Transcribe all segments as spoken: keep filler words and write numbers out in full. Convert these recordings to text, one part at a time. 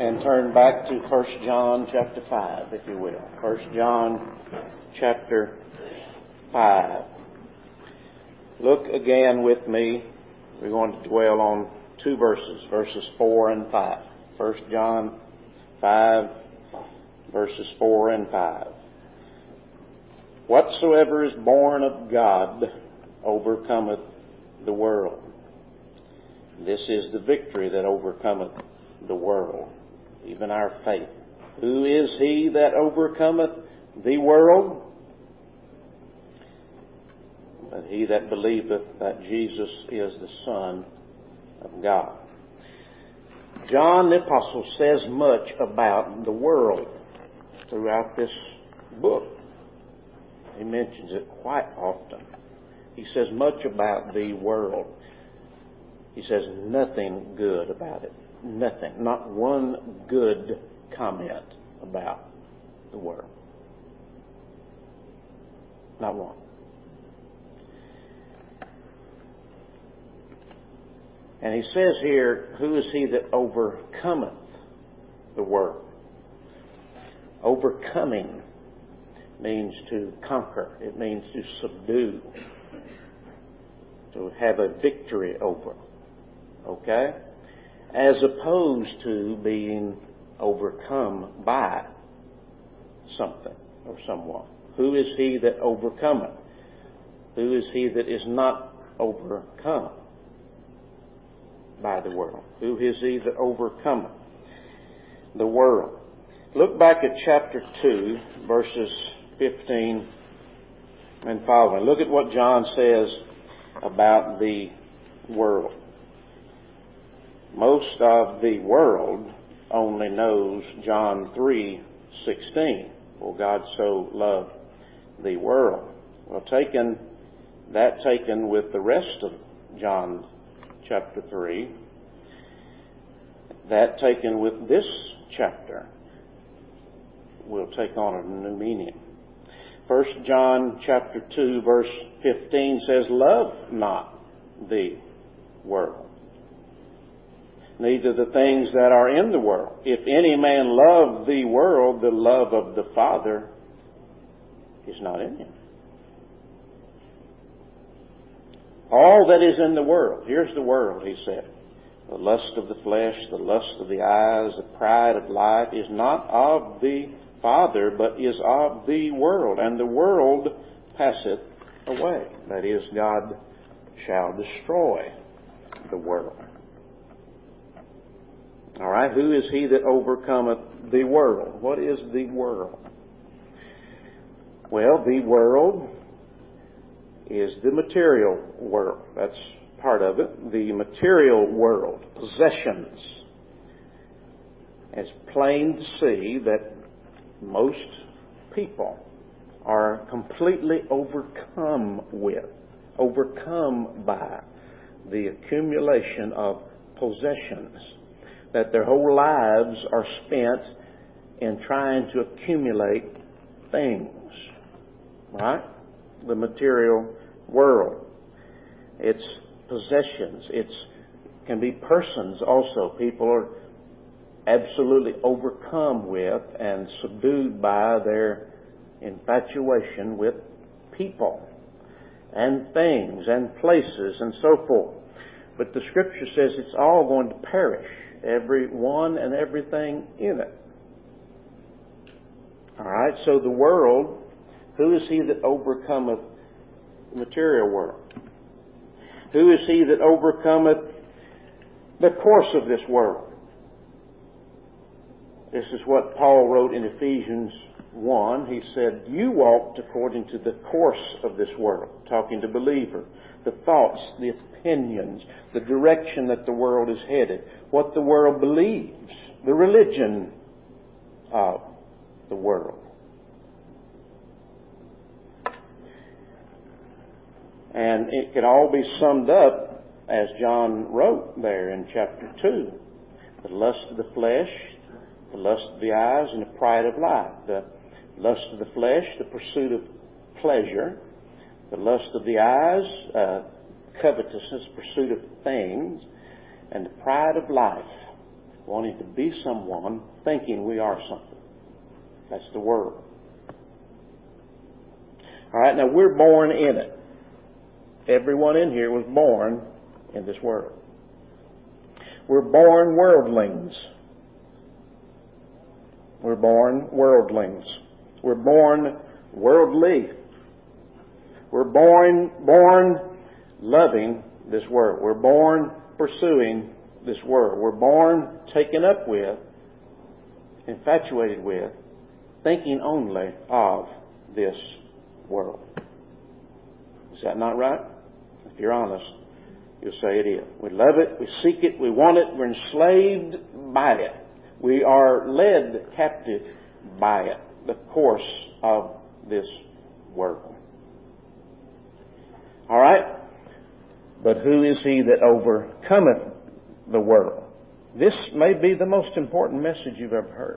and turn back to First John chapter five, if you will. First John chapter five. Look again with me. We're going to dwell on two verses, verses four and five. First John five, verses four and five. Whatsoever is born of God overcometh the world. This is the victory that overcometh the world, even our faith. Who is he that overcometh the world? But he that believeth that Jesus is the Son of God. John the Apostle says much about the world throughout this book. He mentions it quite often. He says much about the world. He says nothing good about it. Nothing. Not one good comment about the world. Not one. And he says here, who is he that overcometh the world? Overcoming means to conquer. It means to subdue. To have a victory over. Okay? As opposed to being overcome by something or someone. Who is he that overcometh? Who is he that is not overcome by the world? Who is he that overcometh the world? Look back at chapter two, verses fifteen and following. Look at what John says about the world. Most of the world only knows John three sixteen. For God so loved the world. Well, taken that taken with the rest of John chapter three, that taken with this chapter will take on a new meaning. First John chapter two verse fifteen says, love not the world, neither the things that are in the world. If any man love the world, the love of the Father is not in him. All that is in the world, here's the world, he said. The lust of the flesh, the lust of the eyes, the pride of life is not of the Father, but is of the world. And the world passeth away. That is, God shall destroy the world. All right, who is he that overcometh the world? What is the world? Well, the world is the material world. That's part of it. The material world, possessions. It's plain to see that most people are completely overcome with, overcome by the accumulation of possessions. That their whole lives are spent in trying to accumulate things. Right? The material world. It's possessions. It's can be persons also. People are absolutely overcome with and subdued by their infatuation with people and things and places and so forth. But the Scripture says it's all going to perish. Every one and everything in it. All right, so the world, who is he that overcometh the material world? Who is he that overcometh the course of this world? This is what Paul wrote in Ephesians one. He said, you walked according to the course of this world, talking to believers, the thoughts, the opinions, the direction that the world is headed, what the world believes, the religion of the world. And it could all be summed up as John wrote there in chapter two. The lust of the flesh, the lust of the eyes, and the pride of life. The lust of the flesh, the pursuit of pleasure. The lust of the eyes, uh, covetousness, pursuit of things. And the pride of life wanting to be someone, thinking we are something. That's the world. All right, now we're born in it. Everyone in here was born in this world. We're born worldlings. We're born worldlings. We're born worldly. We're born, born loving this world. We're born pursuing this world. We're born taken up with, infatuated with, thinking only of this world. Is that not right? If you're honest, you'll say it is. We love it, we seek it, we want it, we're enslaved by it. We are led captive by it, the course of this world. All right? But who is he that overcometh the world? This may be the most important message you've ever heard.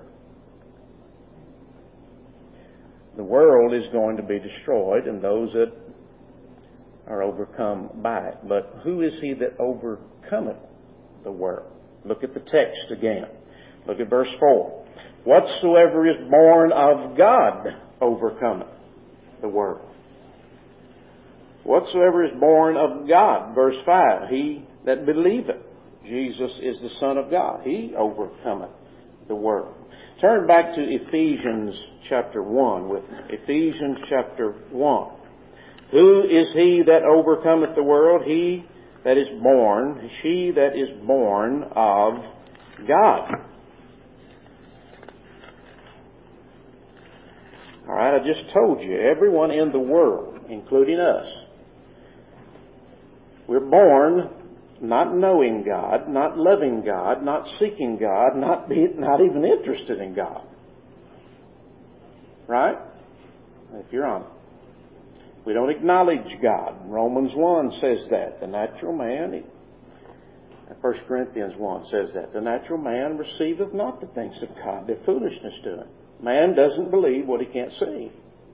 The world is going to be destroyed, and those that are overcome by it. But who is he that overcometh the world? Look at the text again. Look at verse four. Whatsoever is born of God overcometh the world. Whatsoever is born of God. Verse five. He that believeth Jesus is the Son of God, he overcometh the world. Turn back to Ephesians chapter one with me. Ephesians chapter one. Who is he that overcometh the world? He that is born, she that is born of God. All right, I just told you, everyone in the world, including us, we're born not knowing God, not loving God, not seeking God, not be, not even interested in God. Right? If you're honest. We don't acknowledge God. Romans one says that. The natural man, First Corinthians one says that. The natural man receiveth not the things of God. They're foolishness to him. Man doesn't believe what he can't see.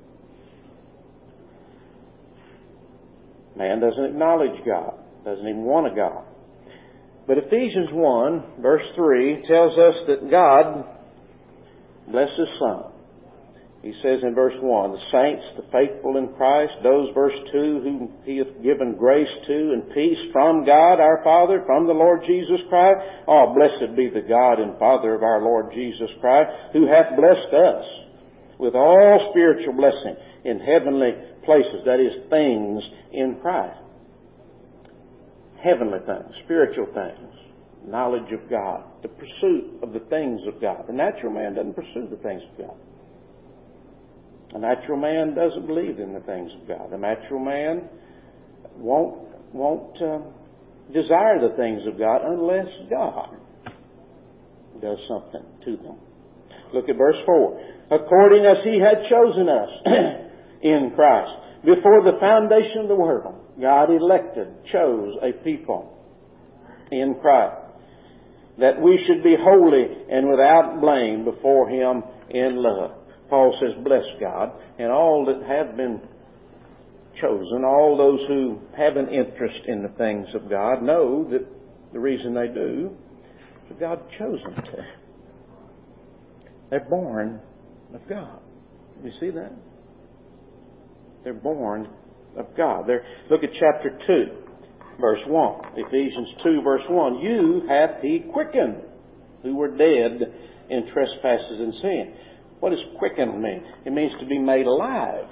Man doesn't acknowledge God. Doesn't even want a God. But Ephesians one, verse three, tells us that God bless His Son. He says in verse one, the saints, the faithful in Christ, those, verse two, whom He hath given grace to and peace from God our Father, from the Lord Jesus Christ. Oh, blessed be the God and Father of our Lord Jesus Christ, who hath blessed us with all spiritual blessing in heavenly places, that is, things in Christ. Heavenly things, spiritual things, knowledge of God, the pursuit of the things of God. The natural man doesn't pursue the things of God. The natural man doesn't believe in the things of God. The natural man won't, won't um, desire the things of God unless God does something to them. Look at verse four. According as He had chosen us in Christ before the foundation of the world, God elected, chose a people in Christ, that we should be holy and without blame before Him in love. Paul says, bless God, and all that have been chosen, all those who have an interest in the things of God, know that the reason they do is that God chose them to. They're born of God. You see that? They're born of God. They're, look at chapter two, verse one. Ephesians two, verse one. You hath He quickened, who were dead in trespasses and sin. What does quicken mean? It means to be made alive.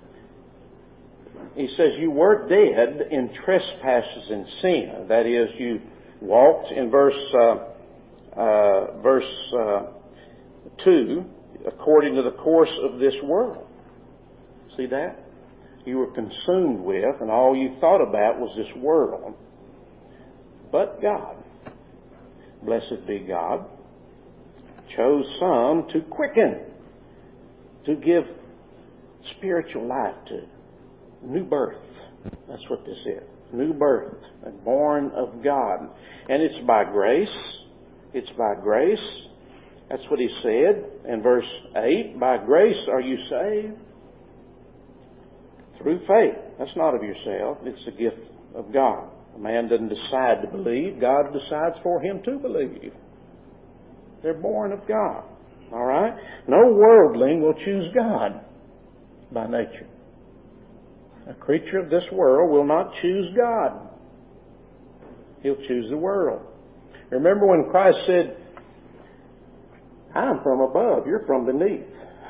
He says you were dead in trespasses and sin. That is, you walked in verse uh, uh, verse uh, two according to the course of this world. See that? You were consumed with, and all you thought about was this world. But God, blessed be God, chose some to quicken, to give spiritual life to. New birth. That's what this is. New birth. Born of God. And it's by grace. It's by grace. That's what He said in verse eight. By grace are you saved through faith. That's not of yourself. It's a gift of God. A man doesn't decide to believe. God decides for him to believe. They're born of God. All right? No worldling will choose God by nature. A creature of this world will not choose God. He'll choose the world. Remember when Christ said, I'm from above, you're from beneath.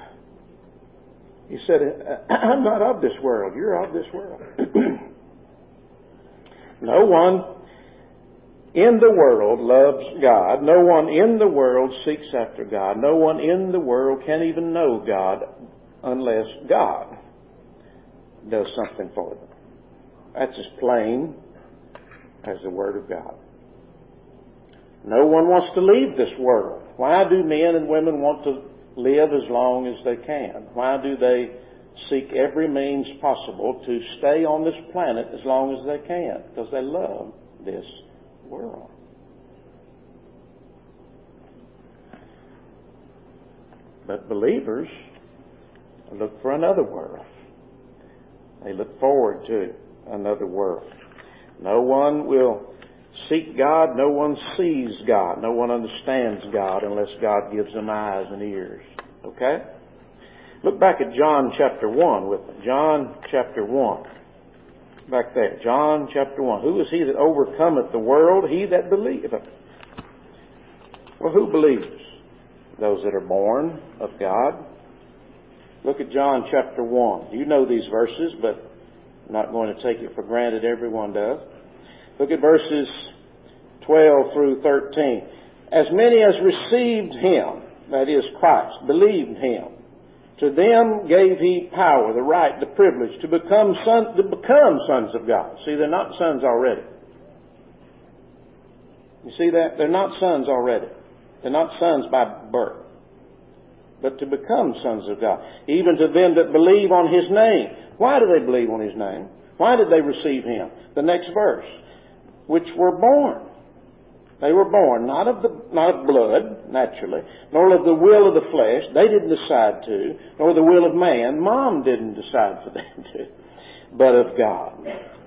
He said, I'm not of this world, you're of this world. No one in the world loves God. No one in the world seeks after God. No one in the world can even know God unless God does something for them. That's as plain as the Word of God. No one wants to leave this world. Why do men and women want to live as long as they can? Why do they seek every means possible to stay on this planet as long as they can? Because they love this world. But believers look for another world. They look forward to another world. No one will seek God. No one sees God. No one understands God unless God gives them eyes and ears. Okay? Look back at John chapter one with me. John chapter one. Back there. John chapter one. Who is he that overcometh the world? He that believeth. Well, who believes? Those that are born of God. Look at John chapter one. You know these verses, but I'm not going to take it for granted everyone does. Look at verses twelve through thirteen. As many as received him, that is Christ, believed him, to them gave he power, the right, the privilege to become son, to become sons of God. See, they're not sons already. You see that? They're not sons already. They're not sons by birth, but to become sons of God. Even to them that believe on his name. Why do they believe on his name? Why did they receive him? The next verse. Which were born. They were born not of the not of blood, naturally, nor of the will of the flesh. They didn't decide to, nor the will of man. Mom didn't decide for them to, but of God.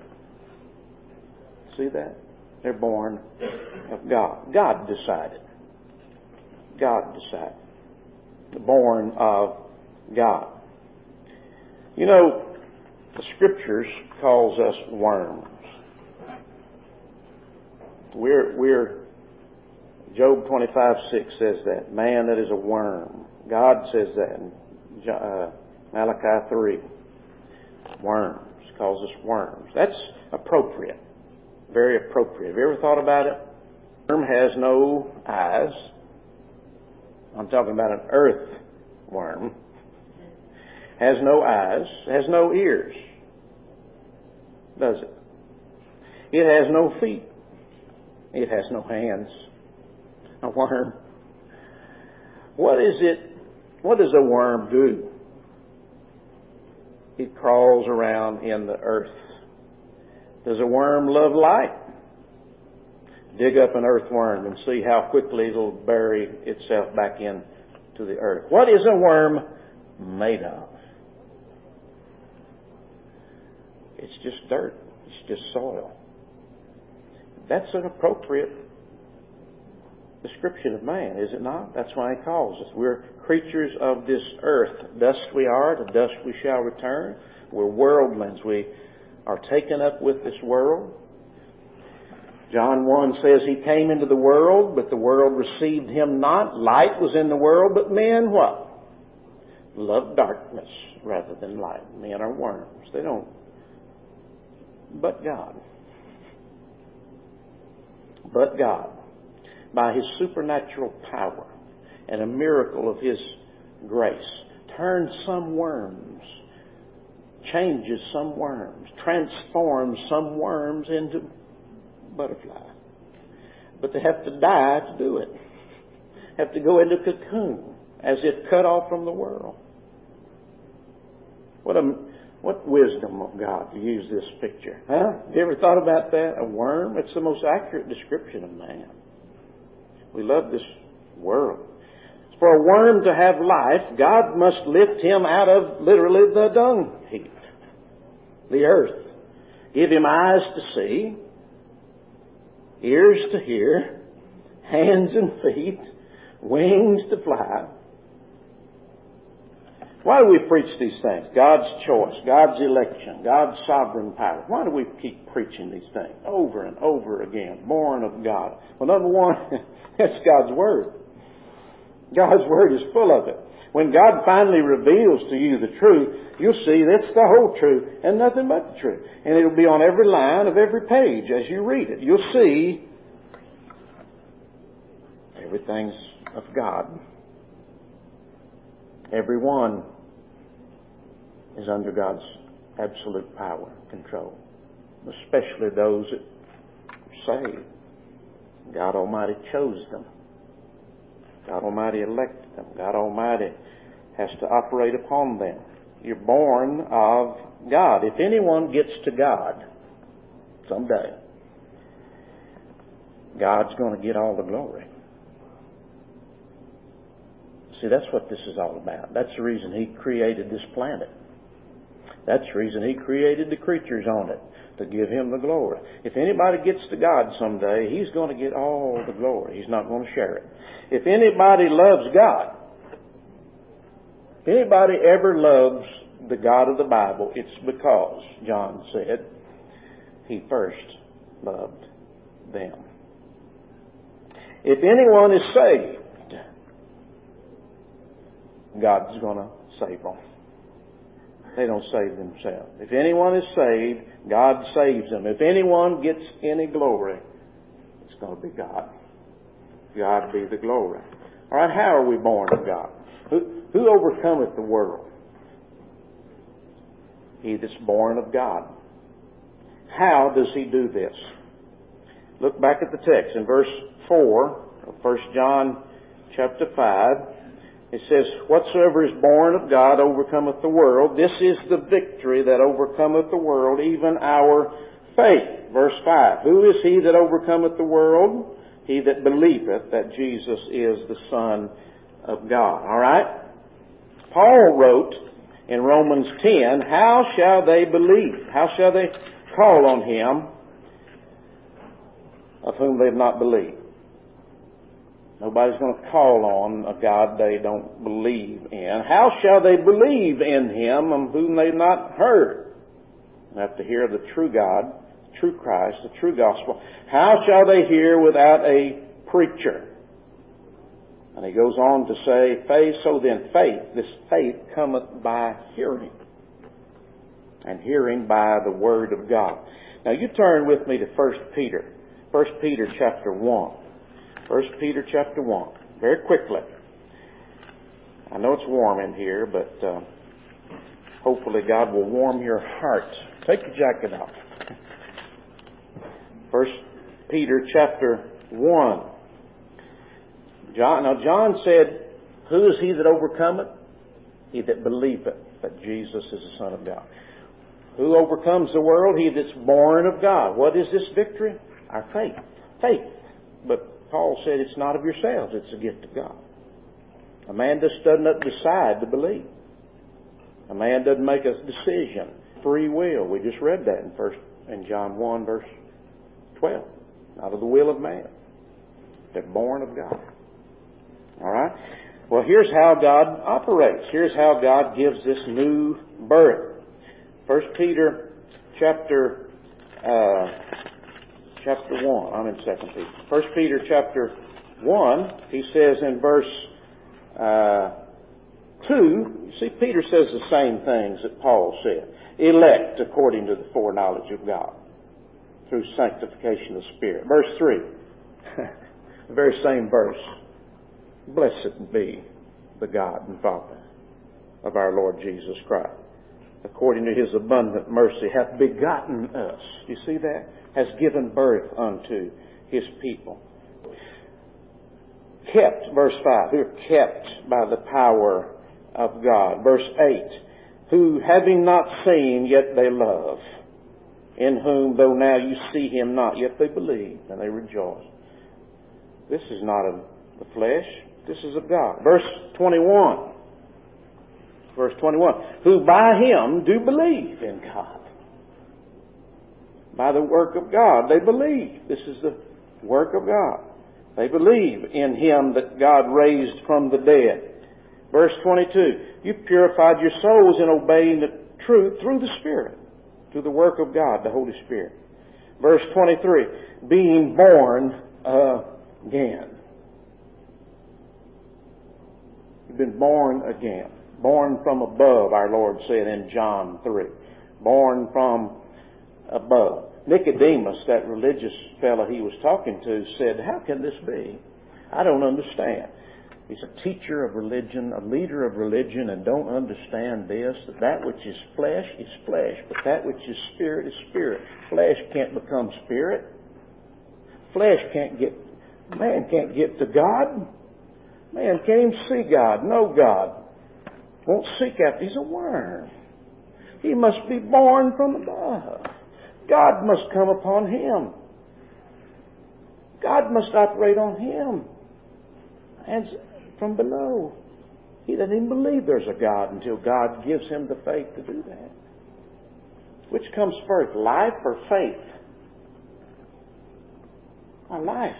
See that? They're born of God. God decided. God decided. Born of God. You know, the Scriptures calls us worms. We're, we're, Job twenty-five six says that. Man that is a worm. God says that in uh, Malachi three. Worms. Calls us worms. That's appropriate. Very appropriate. Have you ever thought about it? Worm has no eyes. I'm talking about an earthworm. Has no eyes. Has no ears. Does it? It has no feet. It has no hands. A worm. What is it? What does a worm do? It crawls around in the earth. Does a worm love light? Dig up an earthworm and see how quickly it'll bury itself back into the earth. What is a worm made of? It's just dirt. It's just soil. That's an appropriate description of man, is it not? That's why he calls us. We're creatures of this earth. Dust we are, to dust we shall return. We're worldlings. We are taken up with this world. John one says he came into the world, but the world received him not. Light was in the world, but men what? Love darkness rather than light. Men are worms. They don't. But God. But God, by his supernatural power and a miracle of his grace, turns some worms, changes some worms, transforms some worms into butterflies. But they have to die to do it. Have to go into cocoon as if cut off from the world. What a what wisdom of God to use this picture. Huh? Have you ever thought about that? A worm? It's the most accurate description of man. We love this world. For a worm to have life, God must lift him out of literally the dung heap, the earth. Give him eyes to see, ears to hear, hands and feet, wings to fly. Why do we preach these things? God's choice, God's election, God's sovereign power. Why do we keep preaching these things over and over again? Born of God. Well, number one, that's God's Word. God's Word is full of it. When God finally reveals to you the truth, you'll see that's the whole truth and nothing but the truth. And it'll be on every line of every page as you read it. You'll see everything's of God. Everyone is under God's absolute power, control, especially those that are saved. God Almighty chose them. God Almighty elected them. God Almighty has to operate upon them. You're born of God. If anyone gets to God someday, God's going to get all the glory. See, that's what this is all about. That's the reason He created this planet. That's the reason He created the creatures on it, to give Him the glory. If anybody gets to God someday, He's going to get all the glory. He's not going to share it. If anybody loves God, if anybody ever loves the God of the Bible, it's because, John said, He first loved them. If anyone is saved, God's going to save them. They don't save themselves. If anyone is saved, God saves them. If anyone gets any glory, it's going to be God. God be the glory. All right, how are we born of God? Who, who overcometh the world? He that's born of God. How does He do this? Look back at the text in verse four of First John chapter five. It says, whatsoever is born of God overcometh the world. This is the victory that overcometh the world, even our faith. Verse five. Who is he that overcometh the world? He that believeth that Jesus is the Son of God. All right? Paul wrote in Romans ten, how shall they believe? How shall they call on Him of whom they have not believed? Nobody's going to call on a God they don't believe in. How shall they believe in Him of whom they've not heard? They have to hear the true God, the true Christ, the true gospel. How shall they hear without a preacher? And he goes on to say, faith, so then faith, this faith cometh by hearing, and hearing by the Word of God. Now you turn with me to First Peter. First Peter chapter one. First Peter chapter one. Very quickly. I know it's warm in here, but uh, hopefully God will warm your heart. Take your jacket off. First Peter chapter one. John, now John said, who is he that overcometh? He that believeth that Jesus is the Son of God. Who overcomes the world? He that's born of God. What is this victory? Our faith. Faith. But Paul said it's not of yourselves, it's a gift of God. A man just doesn't decide to believe. A man doesn't make a decision. Free will. We just read that in first in John one verse twelve. Not of the will of man. They're born of God. All right? Well, here's how God operates. Here's how God gives this new birth. First Peter chapter uh, chapter one. I'm in Second Peter. First Peter chapter one. He says in verse uh, two. You see, Peter says the same things that Paul said. Elect according to the foreknowledge of God through sanctification of the Spirit. Verse three. The very same verse. Blessed be the God and Father of our Lord Jesus Christ, according to His abundant mercy, hath begotten us. You see that? Has given birth unto His people. Kept, verse five, who are kept by the power of God. Verse eight, who having not seen, yet they love, in whom, though now you see Him not, yet they believe, and they rejoice. This is not of the flesh. This is of God. Verse twenty-one. Verse twenty-one. Who by Him do believe in God. By the work of God they believe. This is the work of God. They believe in Him that God raised from the dead. Verse twenty-two, you purified your souls in obeying the truth through the Spirit, through the work of God, the Holy Spirit. Verse twenty-three, being born again. You've been born again. Born from above, our Lord said in John three. Born from above. Nicodemus, that religious fellow he was talking to, said, how can this be? I don't understand. He's a teacher of religion, a leader of religion, and don't understand this, that that which is flesh is flesh, but that which is spirit is spirit. Flesh can't become spirit. Flesh can't get, man can't get to God. Man can't even see God, know God. Won't seek after. He's a worm. He must be born from above. God must come upon him. God must operate on him. And from below. He doesn't even believe there's a God until God gives him the faith to do that. Which comes first, life or faith? Our life.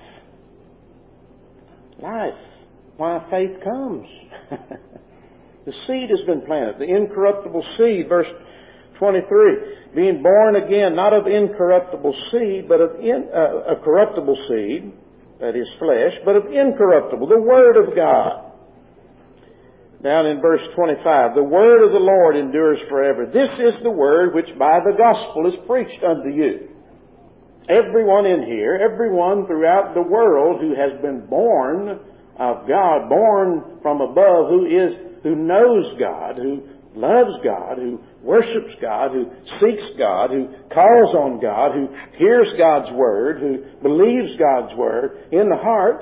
Life. Why faith comes. The seed has been planted, the incorruptible seed, verse twenty-three, being born again, not of incorruptible seed, but of in, uh, a corruptible seed, that is flesh, but of incorruptible, the Word of God. Down in verse twenty-five, the Word of the Lord endures forever. This is the Word which by the gospel is preached unto you. Everyone in here, everyone throughout the world who has been born of God, born from above, who is, who knows God, who loves God, who worships God, who seeks God, who calls on God, who hears God's Word, who believes God's Word in the heart,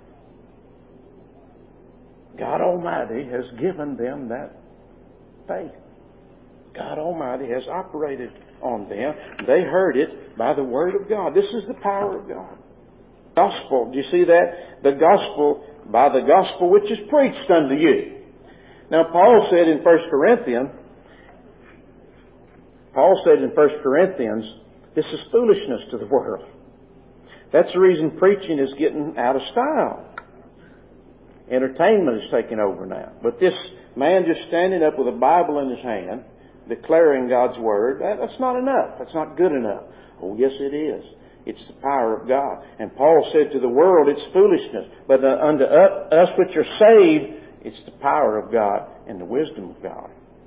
God Almighty has given them that faith. God Almighty has operated on them. They heard it by the Word of God. This is the power of God. Gospel, do you see that? The gospel, by the gospel which is preached unto you. Now Paul said in First Corinthians, Paul said in First Corinthians, this is foolishness to the world. That's the reason preaching is getting out of style. Entertainment is taking over now. But this man just standing up with a Bible in his hand, declaring God's Word, that, that's not enough. That's not good enough. Oh, yes it is. It's the power of God. And Paul said to the world, it's foolishness. But uh, unto us which are saved, it's the power of God and the wisdom of God.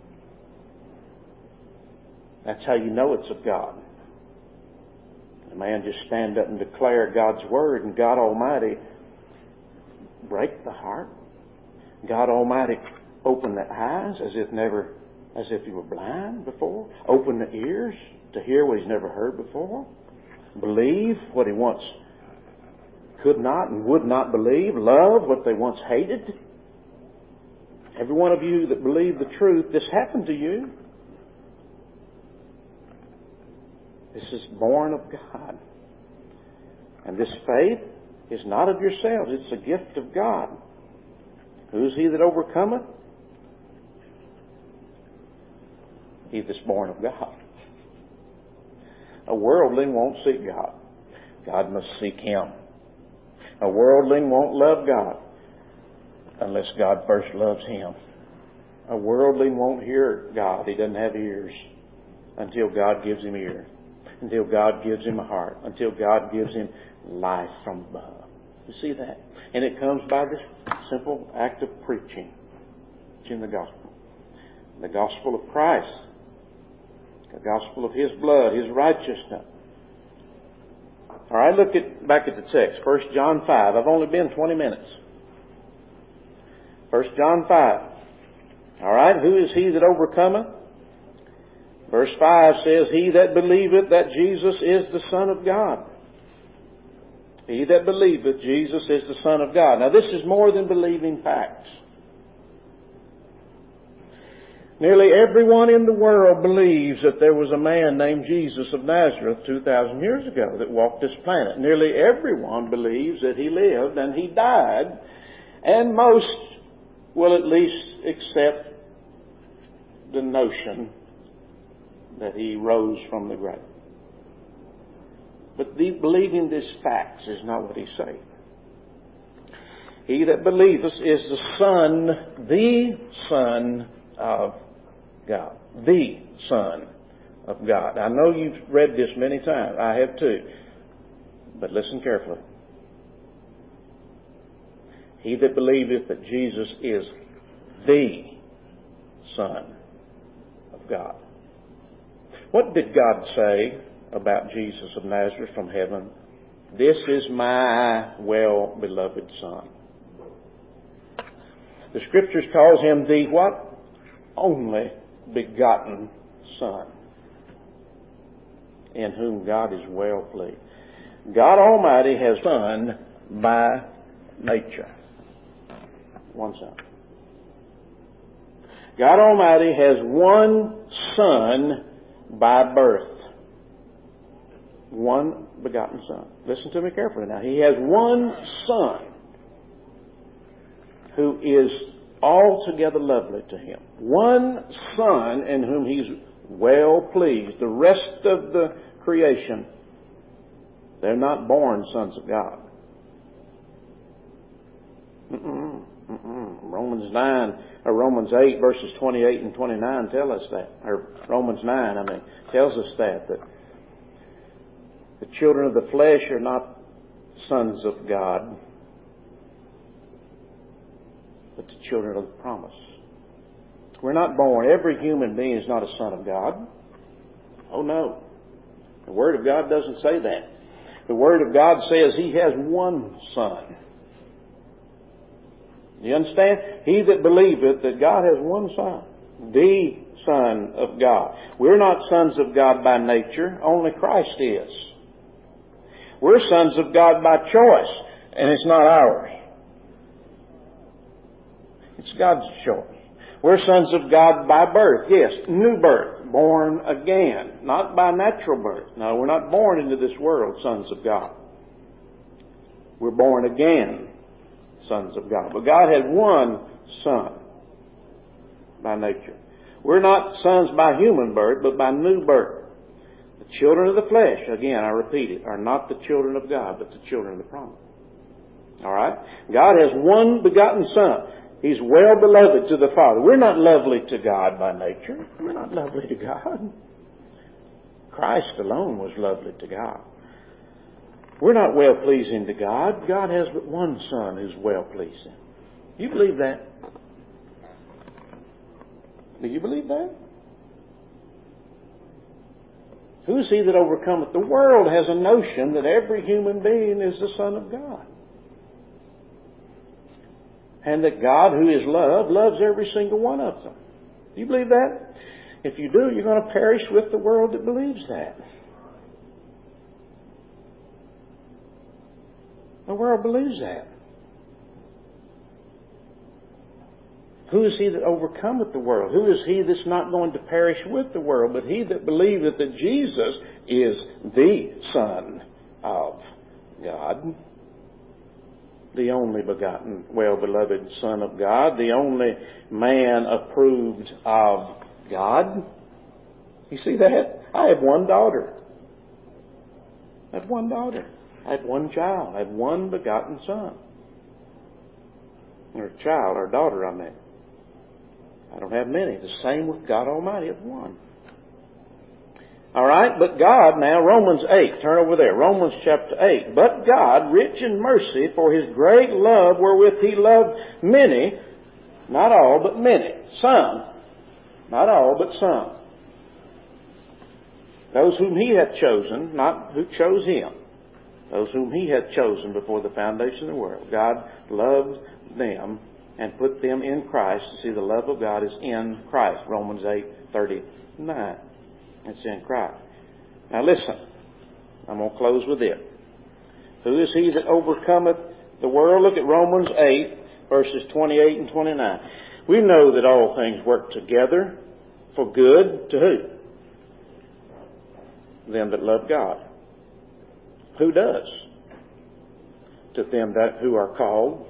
That's how you know it's of God. A man just stand up and declare God's Word, and God Almighty break the heart. God Almighty open the eyes as if never, as if you were blind before. Open the ears to hear what he's never heard before. Believe what he once could not and would not believe. Love what they once hated. Every one of you that believe the truth, this happened to you. This is born of God. And this faith is not of yourselves. It's a gift of God. Who is he that overcometh? He that's born of God. A worldling won't seek God. God must seek him. A worldling won't love God unless God first loves him. A worldling won't hear God. He doesn't have ears until God gives him ears. Until God gives him a heart. Until God gives him life from above. You see that? And it comes by this simple act of preaching. Preaching the gospel. The gospel of Christ. The gospel of his blood, his righteousness. All right, look at back at the text. First John five. I've only been twenty minutes. First John five. All right, who is he that overcometh? Verse five says, he that believeth that Jesus is the Son of God. He that believeth Jesus is the Son of God. Now this is more than believing facts. Nearly everyone in the world believes that there was a man named Jesus of Nazareth two thousand years ago that walked this planet. Nearly everyone believes that he lived and he died. And most will at least accept the notion that he rose from the grave. But the, believing these facts is not what he's saying. He that believeth is the Son, the Son of God. The Son of God. I know you've read this many times. I have too. But listen carefully. He that believeth that Jesus is the Son of God. What did God say about Jesus of Nazareth from heaven? This is my well-beloved Son. The Scriptures calls him the what? Only begotten Son, in whom God is well pleased. God Almighty has a Son by nature. One Son. God Almighty has one Son by birth. One begotten Son. Listen to me carefully now. He has one Son who is altogether lovely to him. One Son in whom he's well pleased. The rest of the creation, they're not born sons of God. Mm-mm, mm-mm. Romans nine, or Romans eight, verses twenty-eight and twenty-nine tell us that. Or Romans nine, I mean, tells us that, that the children of the flesh are not sons of God, but the children of the promise. We're not born. Every human being is not a son of God. Oh no. The Word of God doesn't say that. The Word of God says He has one Son. You understand? He that believeth that God has one Son. The Son of God. We're not sons of God by nature. Only Christ is. We're sons of God by choice. And it's not ours. It's God's choice. We're sons of God by birth. Yes, new birth. Born again. Not by natural birth. No, we're not born into this world sons of God. We're born again sons of God. But God had one Son by nature. We're not sons by human birth, but by new birth. The children of the flesh, again, I repeat it, are not the children of God, but the children of the promise. All right? God has one begotten Son. He's well beloved to the Father. We're not lovely to God by nature. We're not lovely to God. Christ alone was lovely to God. We're not well pleasing to God. God has but one Son who's well pleasing. Do you believe that? Do you believe that? Who is he that overcometh? The world has a notion that every human being is the Son of God. And that God, who is love, loves every single one of them. Do you believe that? If you do, you're going to perish with the world that believes that. The world believes that. Who is he that overcometh the world? Who is he that's not going to perish with the world, but he that believeth that Jesus is the Son of God? The only begotten, well-beloved Son of God, the only man approved of God. You see that? I have one daughter. I have one daughter. I have one child. I have one begotten son. Or child, or daughter, I mean. I don't have many. The same with God Almighty of one. All right, but God now, Romans eight, turn over there, Romans chapter eight. But God, rich in mercy, for His great love wherewith He loved many, not all, but many, some, not all, but some. Those whom He hath chosen, not who chose Him. Those whom He hath chosen before the foundation of the world. God loved them and put them in Christ. You see, the love of God is in Christ. Romans eight thirty-nine. It's in Christ. Now listen. I'm going to close with it. Who is he that overcometh the world? Look at Romans eight, verses twenty-eight and twenty-nine. We know that all things work together for good to who? Them that love God. Who does? To them that who are called.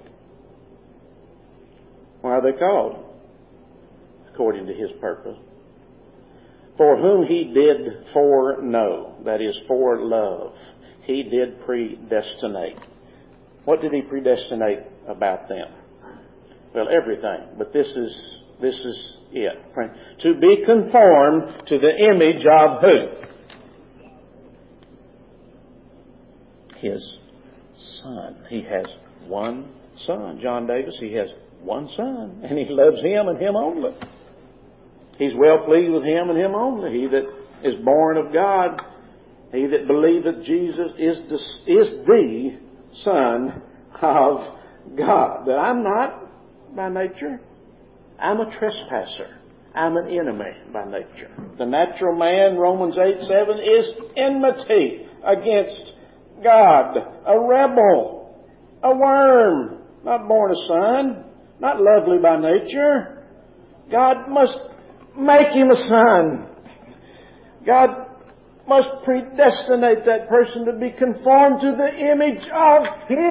Why are they called? According to His purpose. For whom He did foreknow, that is, for love, He did predestinate. What did He predestinate about them? Well, everything. But this is this is it. Friend. To be conformed to the image of who? His Son. He has one Son. John Davis, He has one Son. And He loves Him and Him only. He's well pleased with Him and Him only. He that is born of God, he that believeth Jesus is the, is the Son of God. But I'm not by nature. I'm a trespasser. I'm an enemy by nature. The natural man, Romans eight seven, is enmity against God. A rebel. A worm. Not born a son. Not lovely by nature. God must make him a son. God must predestinate that person to be conformed to the image of Him.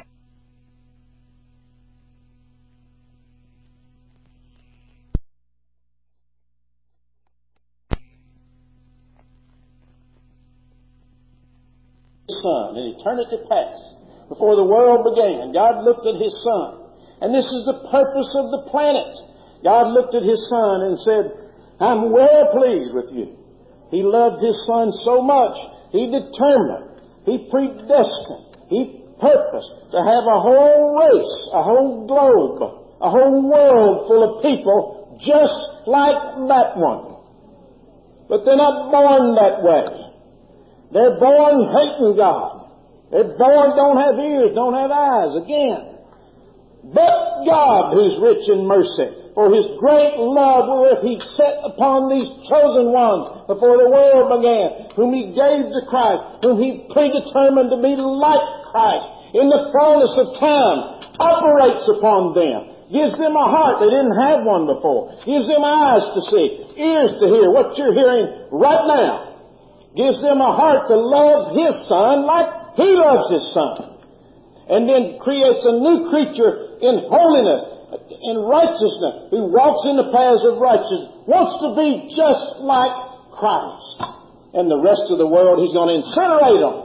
Son, in eternity past, before the world began, God looked at His Son. And this is the purpose of the planet. God looked at His Son and said, I'm well pleased with you. He loved His Son so much, He determined, He predestined, He purposed to have a whole race, a whole globe, a whole world full of people just like that one. But they're not born that way. They're born hating God. They're born don't have ears, don't have eyes, again. But God, who's rich in mercy, for His great love wherewith He set upon these chosen ones before the world began, whom He gave to Christ, whom He predetermined to be like Christ in the fullness of time, operates upon them, gives them a heart they didn't have one before, gives them eyes to see, ears to hear what you're hearing right now, gives them a heart to love His Son like He loves His Son, and then creates a new creature in holiness, in righteousness, who walks in the paths of righteousness, wants to be just like Christ. And the rest of the world, He's going to incinerate them.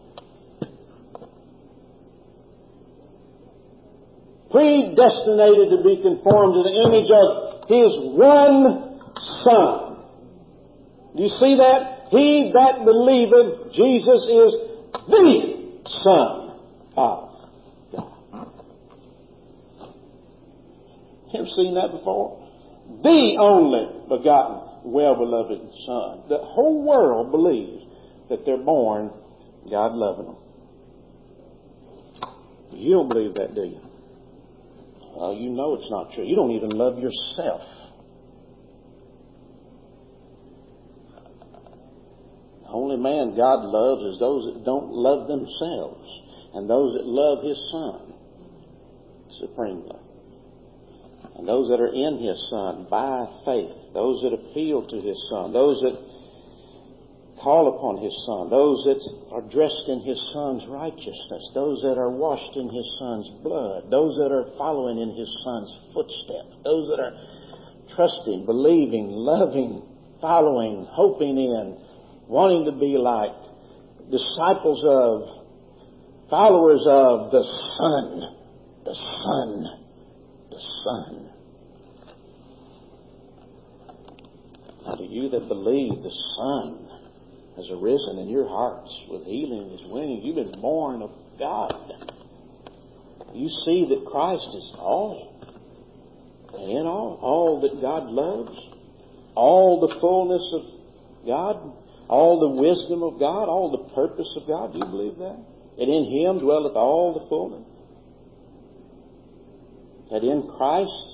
Predestinated to be conformed to the image of His one Son. Do you see that? He that believeth Jesus is the Son of God. You ever seen that before? The only begotten, well-beloved Son. The whole world believes that they're born God loving them. You don't believe that, do you? Well, you know it's not true. You don't even love yourself. The only man God loves is those that don't love themselves and those that love His Son supremely. And those that are in His Son by faith, those that appeal to His Son, those that call upon His Son, those that are dressed in His Son's righteousness, those that are washed in His Son's blood, those that are following in His Son's footsteps, those that are trusting, believing, loving, following, hoping in, wanting to be like, disciples of, followers of the Son, the Son, the Son. Now, to you that believe the Son has arisen in your hearts with healing in His wings, you've been born of God. You see that Christ is all, and in all, all that God loves, all the fullness of God, all the wisdom of God, all the purpose of God. Do you believe that? That in Him dwelleth all the fullness. That in Christ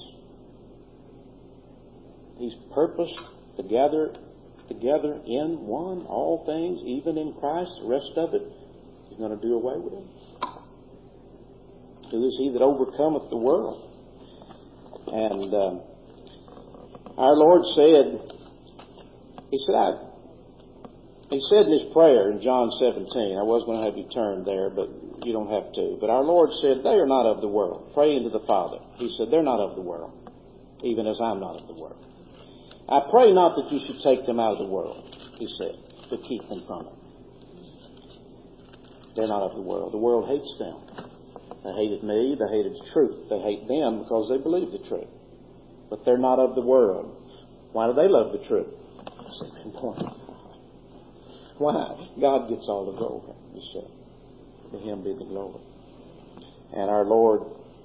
He's purposed to gather together in one all things, even in Christ. The rest of it He's going to do away with it. Who is He that overcometh the world? And um, our Lord said, He said, I, He said in His prayer in John seventeen, I was going to have you turn there, but you don't have to. But our Lord said, they are not of the world. Praying to the Father. He said, they're not of the world, even as I'm not of the world. I pray not that you should take them out of the world, He said, to keep them from it. They're not of the world. The world hates them. They hated me. They hated the truth. They hate them because they believe the truth. But they're not of the world. Why do they love the truth? Because they've been born of God. Why? God gets all the glory, you see. To Him be the glory. And our Lord,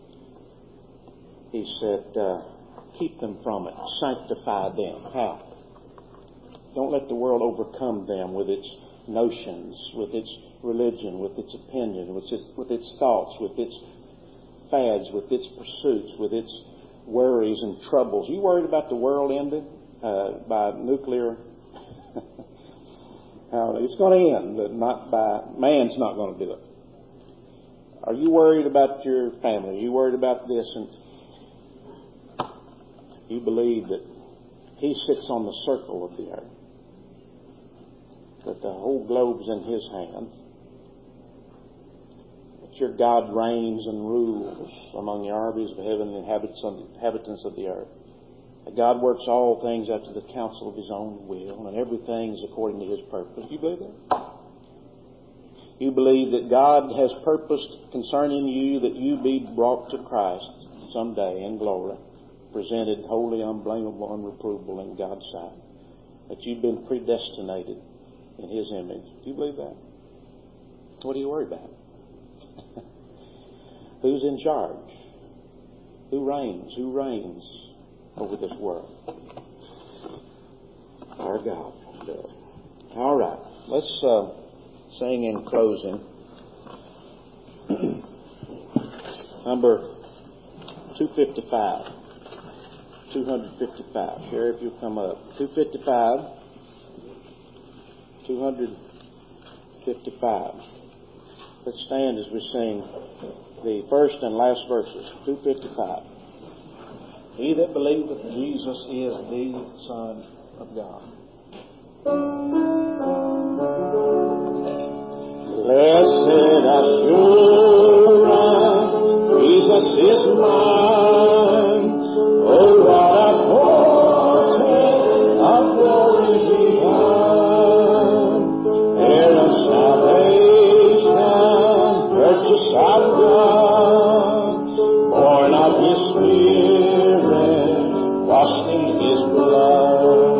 He said, uh, keep them from it. Sanctify them. How? Don't let the world overcome them with its notions, with its religion, with its opinion, with its, with its thoughts, with its fads, with its pursuits, with its worries and troubles. Are you worried about the world ending uh, by nuclear? It's going to end, but not by man's not going to do it. Are you worried about your family? Are you worried about this? And you believe that He sits on the circle of the earth, that the whole globe's in His hands, that your God reigns and rules among the armies of heaven and inhabitants of the earth, that God works all things after the counsel of His own will, and everything is according to His purpose. Do you believe that? You believe that God has purposed concerning you that you be brought to Christ someday in glory, presented wholly unblameable, unreprovable in God's sight, that you've been predestinated in His image. Do you believe that? What do you worry about? Who's in charge? Who reigns? Who reigns over this world? Our God. All right. Let's uh, sing in closing. Number two fifty-five. two fifty-five. Sheriff, you'll come up. two fifty-five. two fifty-five. Let's stand as we sing the first and last verses. two fifty-five. He that believeth Jesus is the Son of God. Blessed assurance, Jesus is mine. Oh, what a foretaste of glory divine, heir of salvation, purchase of God, born of His Spirit, washed in His blood.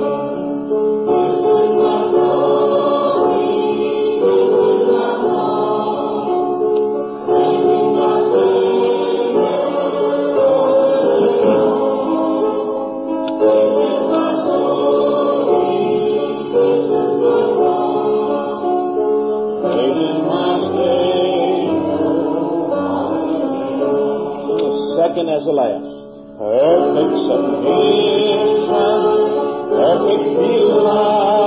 Second as the last. Perfect submission, perfect delight.